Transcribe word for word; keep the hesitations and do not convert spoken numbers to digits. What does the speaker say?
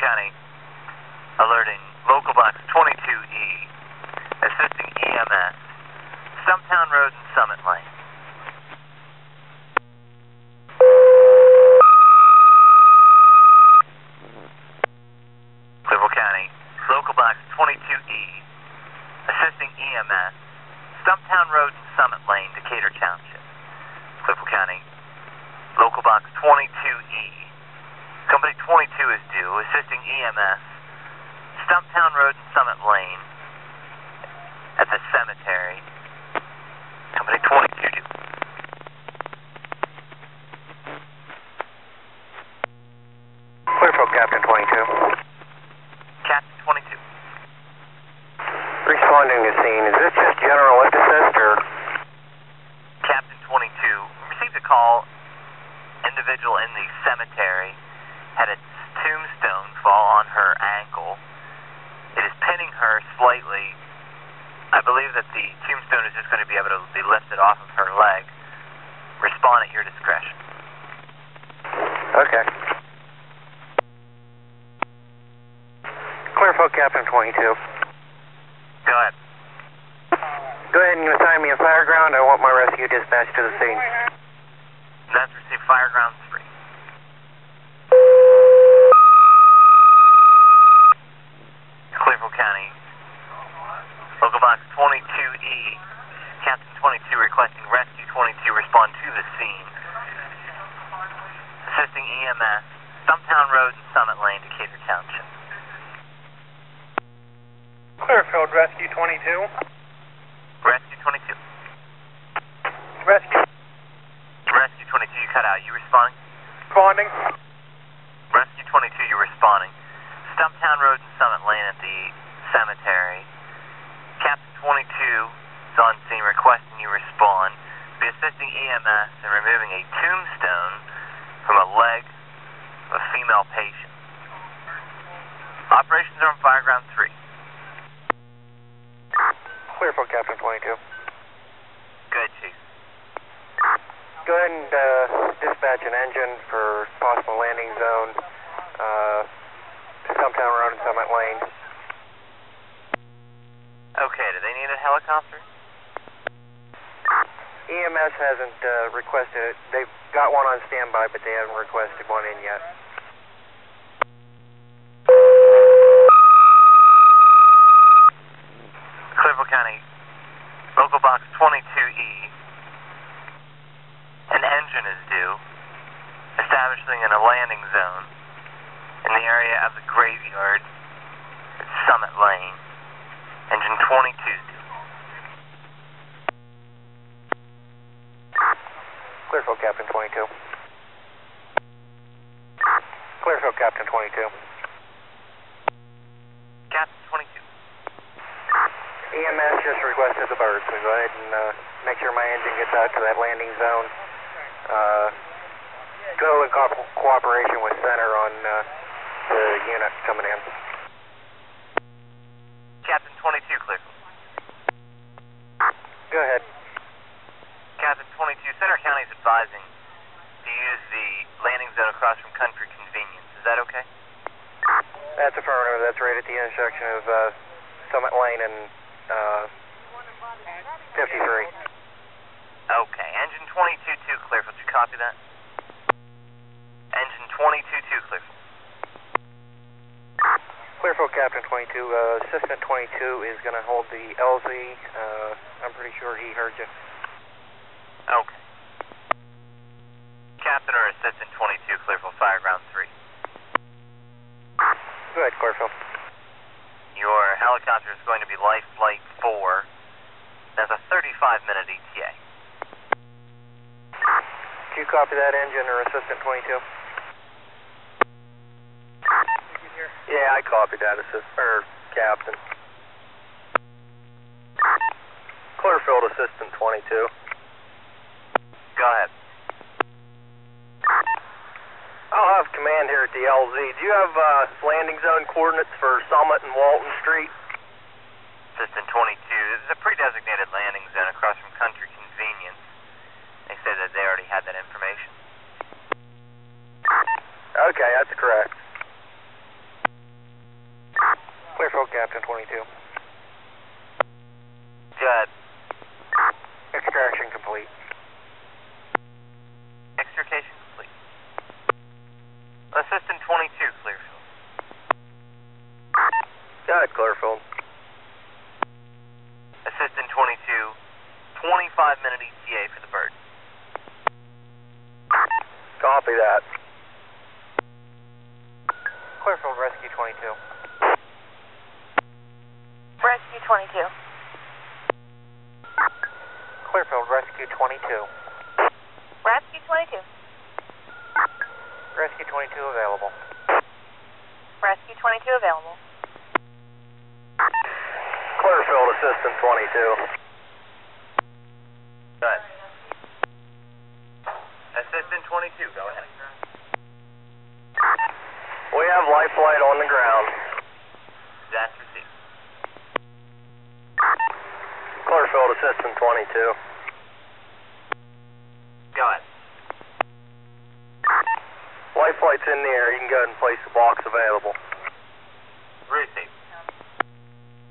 County, alerting local box twenty-two E, assisting E M S, Stumptown Road and Summit Lane. Clearville County, local box twenty-two E, assisting E M S, Stumptown Road and Summit Lane, Decatur Township. Clearville County, local box twenty-two E. Company twenty-two is due, assisting E M S, Stumptown Road and Summit Lane at the cemetery. Company twenty-two due. Clearfield, Captain twenty-two. Captain twenty-two. Responding to scene. Is this just general lift assist or? Captain twenty-two. Received a call. Individual in the cemetery had a tombstone fall on her ankle. It is pinning her slightly. I believe that the tombstone is just going to be able to be lifted off of her leg. Respond at your discretion. Okay. Clearfield, Captain twenty-two. Go ahead. Go ahead and assign me a fire ground. I want my rescue dispatched to the scene. That's received fire ground three. Clearville County, local box twenty-two E, Captain twenty-two requesting rescue twenty-two respond to the scene. Assisting E M S, Stumptown Road and Summit Lane, Decatur Township. Clearfield, rescue twenty-two. Rescue twenty-two. Rescue. Rescue twenty-two, you cut out. You responding? Responding. Rescue twenty-two, you're responding. Stumptown Road and Summit Lane at the cemetery. Captain twenty-two is on scene requesting you respond. Be assisting E M S in removing a tombstone from a leg of a female patient. Operations are on fire ground three. Clearfield, Captain twenty-two. Good, Chief. Go ahead and uh, dispatch an engine for possible landing zone. Uh, Stumptown Road and Summit Lane. Okay, do they need a helicopter? E M S hasn't uh, requested it. They've got one on standby, but they haven't requested one in yet. Clearville County, local box twenty-two E. An engine is due, establishing in a landing zone in the area of the graveyard at Summit Lane. Engine twenty-two is due. Clearfield, Captain twenty-two. Clearfield, Captain twenty-two. Captain twenty-two. E M S just requested the bird, so go ahead and uh, make sure my engine gets out to that landing zone. Uh, go in co- cooperation with Center on uh, the unit coming in. Captain twenty-two, Clearfield. Go ahead. Captain twenty-two, Center County is advising to use the landing zone across from Country Convenience. Is that okay? That's affirmative. That's right at the intersection of uh, Summit Lane and uh, fifty-three. Okay. Engine twenty-two two, Clearfield. Did you copy that? Engine twenty-two two, Clearfield. Clearfield, Captain twenty-two. Uh, Assistant twenty-two is going to hold the L Z. Uh, I'm pretty sure he heard you. Okay. Captain or Assistant twenty-two, Clearfield, fire ground three. Go ahead, Clearfield. Your helicopter is going to be Life Flight four. That's a thirty-five minute E T A. Do you copy that, engine or Assistant twenty-two? Yeah, I copied that, Assistant, or Captain. Clearfield, Assistant twenty-two. Go ahead. I'll have command here at the L Z. Do you have uh, landing zone coordinates for Summit and Walton Street? Assistant twenty-two, this is a pre-designated landing zone across from Country Convenience. They said that they already had that information. Okay, that's correct. Captain twenty-two. Good. Extraction complete. Extrication complete. Assistant twenty-two, Clearfield. Good, Clearfield. Assistant twenty-two, twenty-five minute E T A for the bird. Copy that. Clearfield, Rescue twenty-two. Rescue twenty-two. Clearfield, Rescue twenty-two. Rescue twenty-two. Rescue twenty-two available. Rescue twenty-two available. Clearfield, Assistant twenty-two. Good. Assistant twenty-two, go ahead. We have life flight on the ground. That's received. Clearfield, Assistant twenty-two. Go ahead. Life flight's in the air. You can go ahead and place the box available. Received.